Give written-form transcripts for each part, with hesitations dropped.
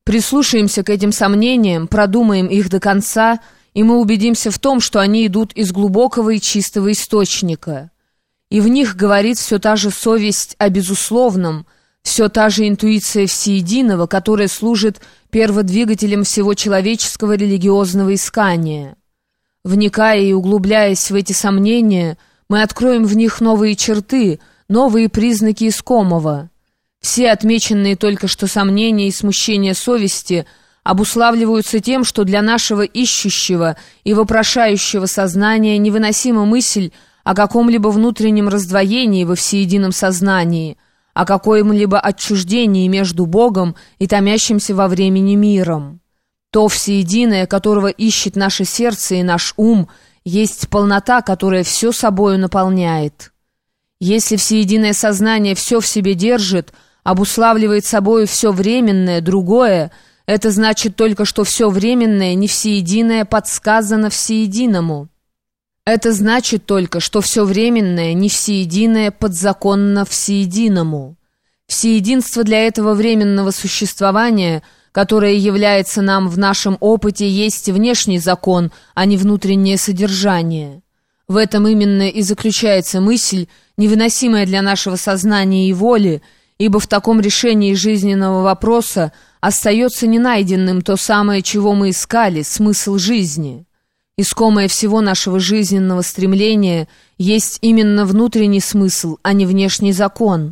Прислушаемся к этим сомнениям, продумаем их до конца, и мы убедимся в том, что они идут из глубокого и чистого источника. И в них говорит все та же совесть о безусловном, все та же интуиция всеединого, которая служит перводвигателем всего человеческого религиозного искания. Вникая и углубляясь в эти сомнения, мы откроем в них новые черты, новые признаки искомого. Все отмеченные только что сомнения и смущения совести обуславливаются тем, что для нашего ищущего и вопрошающего сознания невыносима мысль о каком-либо внутреннем раздвоении во всеедином сознании, о каком-либо отчуждении между Богом и томящимся во времени миром. То всеединое, которого ищет наше сердце и наш ум, есть полнота, которая все собою наполняет. Если всеединое сознание все в себе держит, обуславливает собою все временное, другое, это значит только, что все временное, не всеединое, подсказано всеединому. Это значит только, что все временное, не всеединое, подзаконно всеединому. Всеединство для этого временного существования, которое является нам в нашем опыте, есть внешний закон, а не внутреннее содержание. В этом именно и заключается мысль, невыносимая для нашего сознания и воли, ибо в таком решении жизненного вопроса остается ненайденным то самое, чего мы искали, смысл жизни. Искомое всего нашего жизненного стремления есть именно внутренний смысл, а не внешний закон.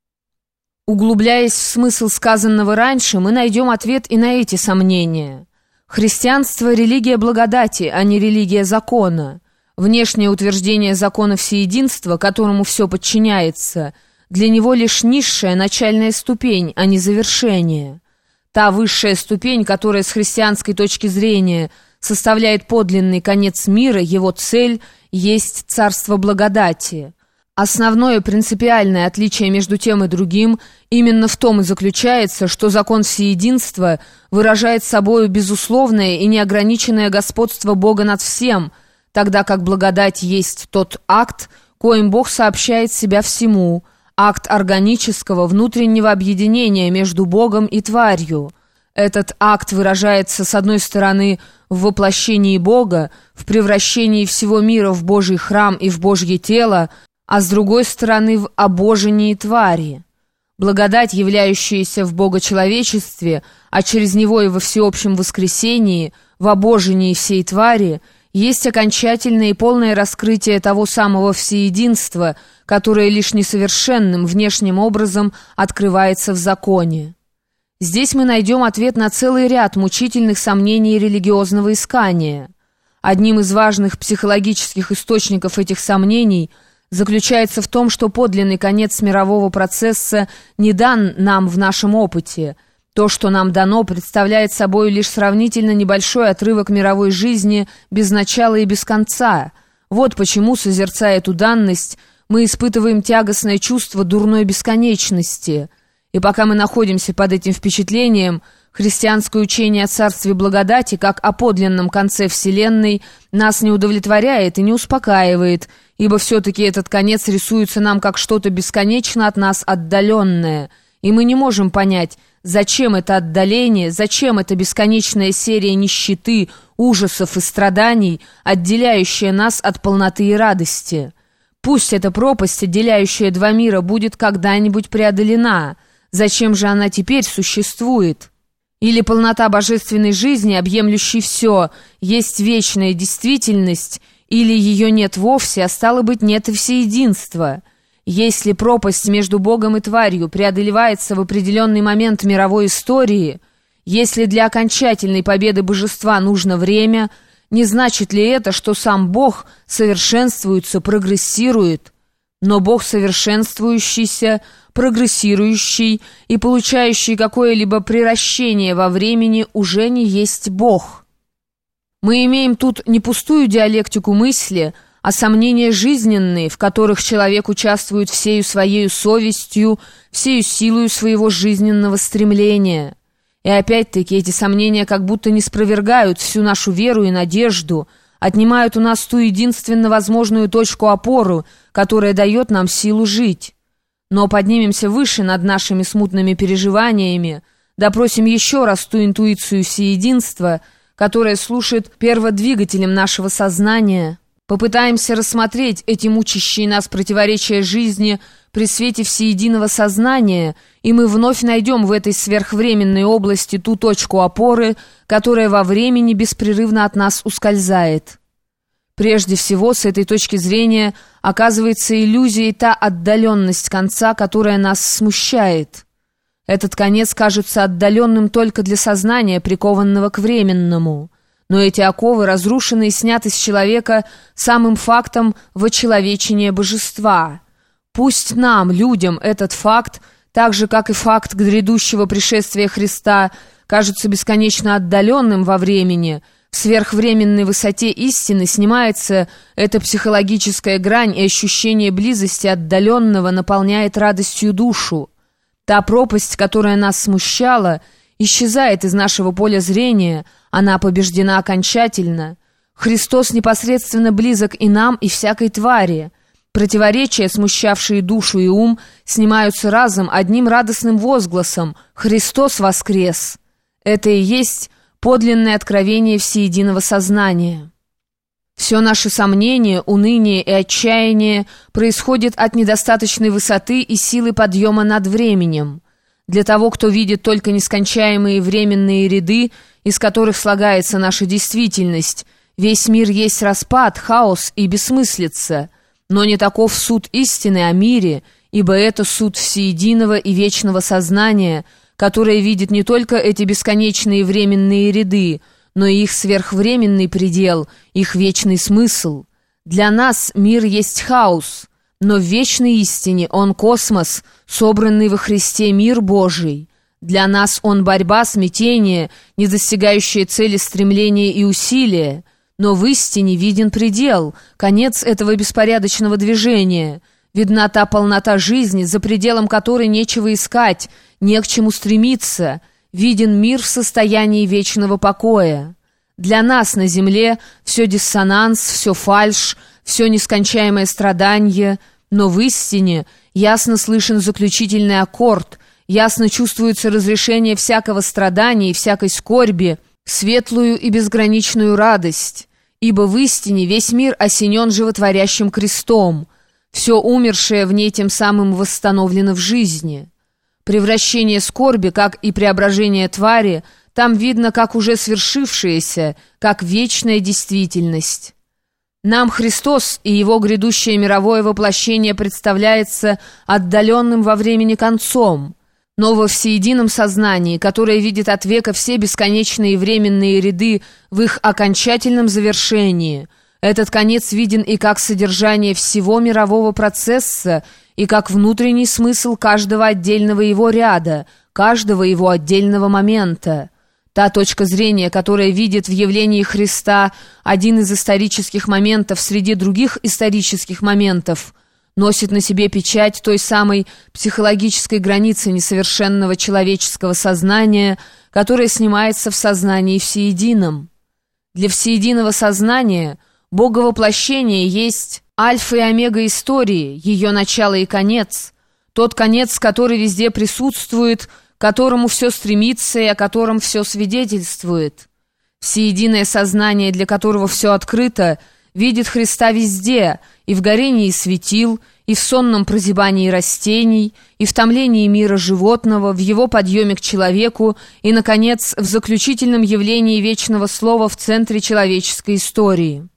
Углубляясь в смысл сказанного раньше, мы найдем ответ и на эти сомнения. Христианство – религия благодати, а не религия закона. Внешнее утверждение закона всеединства, которому все подчиняется, для него лишь низшая начальная ступень, а не завершение. Та высшая ступень, которая с христианской точки зрения составляет подлинный конец мира, его цель есть царство благодати. Основное принципиальное отличие между тем и другим именно в том и заключается, что закон всеединства выражает собою безусловное и неограниченное господство Бога над всем, тогда как благодать есть тот акт, коим Бог сообщает себя всему, акт органического внутреннего объединения между Богом и тварью. Этот акт выражается, с одной стороны, в воплощении Бога, в превращении всего мира в Божий храм и в Божье тело, а с другой стороны, в обожении твари. Благодать, являющаяся в богочеловечестве, а через него и во всеобщем воскресении, в обожении всей твари, есть окончательное и полное раскрытие того самого всеединства, которое лишь несовершенным внешним образом открывается в законе. Здесь мы найдем ответ на целый ряд мучительных сомнений религиозного искания. Одним из важных психологических источников этих сомнений заключается в том, что подлинный конец мирового процесса не дан нам в нашем опыте. То, что нам дано, представляет собой лишь сравнительно небольшой отрывок мировой жизни без начала и без конца. Вот почему, созерцая эту данность, мы испытываем тягостное чувство дурной бесконечности. И пока мы находимся под этим впечатлением, христианское учение о царстве благодати, как о подлинном конце Вселенной, нас не удовлетворяет и не успокаивает, ибо все-таки этот конец рисуется нам как что-то бесконечно от нас отдаленное, и мы не можем понять, зачем это отдаление, зачем эта бесконечная серия нищеты, ужасов и страданий, отделяющая нас от полноты и радости. Пусть эта пропасть, отделяющая два мира, будет когда-нибудь преодолена. Зачем же она теперь существует? Или полнота божественной жизни, объемлющей все, есть вечная действительность, или ее нет вовсе, а стало быть, нет и всеединства. Если пропасть между Богом и тварью преодолевается в определенный момент мировой истории, если для окончательной победы божества нужно время, не значит ли это, что сам Бог совершенствуется, прогрессирует? Но Бог совершенствующийся, прогрессирующий и получающий какое-либо приращение во времени уже не есть Бог. Мы имеем тут не пустую диалектику мысли, а сомнения жизненные, в которых человек участвует всею своею совестью, всею силою своего жизненного стремления. И опять-таки эти сомнения как будто не спровергают всю нашу веру и надежду, отнимают у нас ту единственно возможную точку опоры, которая дает нам силу жить. Но поднимемся выше над нашими смутными переживаниями, Допросим еще раз ту интуицию всеединства, которая служит перводвигателем нашего сознания. Попытаемся рассмотреть эти мучащие нас противоречия жизни при свете всеединого сознания, и мы вновь найдем в этой сверхвременной области ту точку опоры, которая во времени беспрерывно от нас ускользает. Прежде всего, с этой точки зрения оказывается иллюзией та отдаленность конца, которая нас смущает. Этот конец кажется отдаленным только для сознания, прикованного к временному. Но эти оковы разрушены и сняты с человека самым фактом вочеловечения божества. Пусть нам, людям, этот факт, так же, как и факт грядущего пришествия Христа, кажется бесконечно отдаленным во времени, в сверхвременной высоте истины снимается эта психологическая грань, и ощущение близости отдаленного наполняет радостью душу. Та пропасть, которая нас смущала, исчезает из нашего поля зрения, она побеждена окончательно. Христос непосредственно близок и нам, и всякой твари. Противоречия, смущавшие душу и ум, снимаются разом одним радостным возгласом «Христос воскрес!». Это и есть подлинное откровение всеединого сознания. Все наши сомнения, уныние и отчаяние происходит от недостаточной высоты и силы подъема над временем. Для того, кто видит только нескончаемые временные ряды, из которых слагается наша действительность, весь мир есть распад, хаос и бессмыслица. Но не таков суд истины о мире, ибо это суд всеединого и вечного сознания, которое видит не только эти бесконечные временные ряды, но и их сверхвременный предел, их вечный смысл. Для нас мир есть хаос, но в вечной истине он космос, собранный во Христе мир Божий. Для нас он борьба, смятение, не достигающее цели стремления и усилия. Но в истине виден предел, конец этого беспорядочного движения. Видна та полнота жизни, за пределом которой нечего искать, не к чему стремиться. Виден мир в состоянии вечного покоя. Для нас на земле все диссонанс, все фальшь, все нескончаемое страдание, но в истине ясно слышен заключительный аккорд, ясно чувствуется разрешение всякого страдания и всякой скорби, светлую и безграничную радость, ибо в истине весь мир осенен животворящим крестом, все умершее в ней тем самым восстановлено в жизни. Превращение скорби, как и преображение твари, там видно как уже свершившееся, как вечная действительность. Нам Христос и Его грядущее мировое воплощение представляется отдаленным во времени концом, но во всеедином сознании, которое видит от века все бесконечные временные ряды в их окончательном завершении, этот конец виден и как содержание всего мирового процесса, и как внутренний смысл каждого отдельного его ряда, каждого его отдельного момента. Та точка зрения, которая видит в явлении Христа один из исторических моментов среди других исторических моментов, носит на себе печать той самой психологической границы несовершенного человеческого сознания, которая снимается в сознании всеедином. Для всеединого сознания Боговоплощение есть альфа и омега истории, ее начало и конец, тот конец, который везде присутствует, к которому все стремится и о котором все свидетельствует. Всеединое сознание, для которого все открыто, видит Христа везде, и в горении светил, и в сонном прозябании растений, и в томлении мира животного, в его подъеме к человеку, и, наконец, в заключительном явлении вечного слова в центре человеческой истории.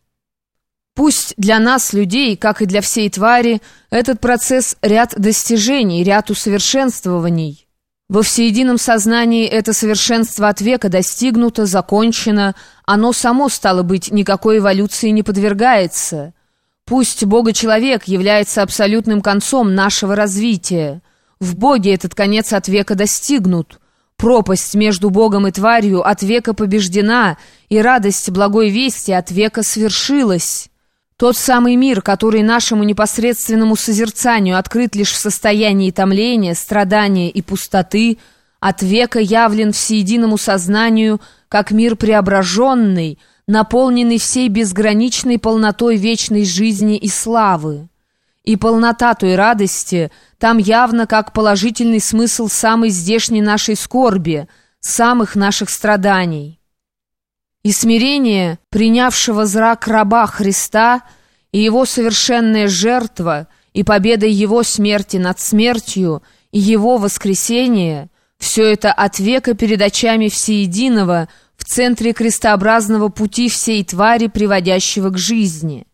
Пусть для нас, людей, как и для всей твари, этот процесс — ряд достижений, ряд усовершенствований. Во всеедином сознании это совершенство от века достигнуто, закончено, оно само, стало быть, никакой эволюции не подвергается. Пусть Бога-человек является абсолютным концом нашего развития. В Боге этот конец от века достигнут. Пропасть между Богом и тварью от века побеждена, и радость благой вести от века свершилась. Тот самый мир, который нашему непосредственному созерцанию открыт лишь в состоянии томления, страдания и пустоты, от века явлен всеединому сознанию как мир преображенный, наполненный всей безграничной полнотой вечной жизни и славы. и полнота той радости, там явно как положительный смысл самой здешней нашей скорби, самых наших страданий. И смирение принявшего зрак раба Христа, и его совершенная жертва, и победа его смерти над смертью, и его воскресение — все это от века перед очами всеединого, в центре крестообразного пути всей твари, приводящего к жизни.